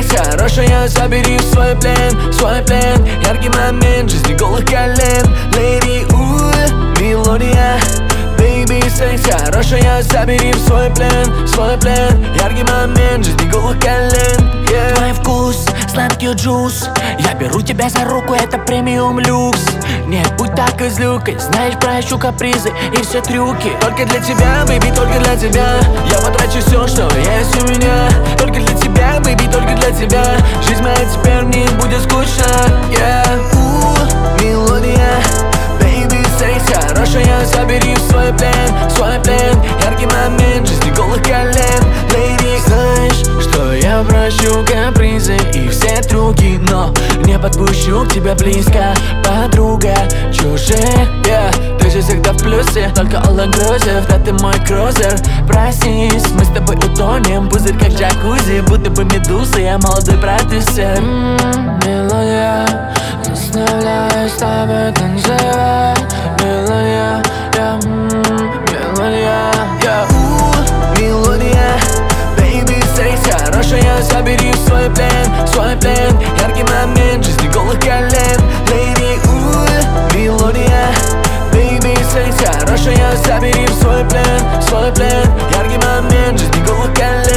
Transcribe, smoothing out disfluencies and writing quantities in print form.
секс хорошая, забери в свой плен, свой плен. Яркий момент жизни голых колен. Леди, мелодия. Baby, секс хорошая, забери в свой плен, свой плен. Яркий момент жизни голых колен. Твой вкус, сладкий джус. Я беру тебя за руку, это премиум люкс. Нет, будь так излюкой, знаешь, прощу капризы и все трюки. Только для тебя, baby, только для тебя. Я потрачу все, что есть у меня. Только для тебя, baby, только для тебя. Жизнь моя теперь не будет скучна. Мелодия. Baby, секс хорошая, забери в свой плен, свой плен. Яркий момент жизни голых колен. Lady, знаешь, что я прощу капризы и все трюки, но не подпущу к тебе близко, подруга чужая. Ты же всегда в плюсе, только all inclusive, да ты мой крузер. Проснись, мы с тобой утонем, пузырь как джакузи, будто бы медузы, я молодой продюсер. Мелодия, заставляю с тобой танцевать. Мелодия, мелодия, мелодия. Baby, секс хорошая, забери в свой плен, свой плен. Яркий момент жизни голых колен. Lady, мелодия. Baby, секс хорошая, забери в свой плен, свой плен. Яркий момент жизни голых колен.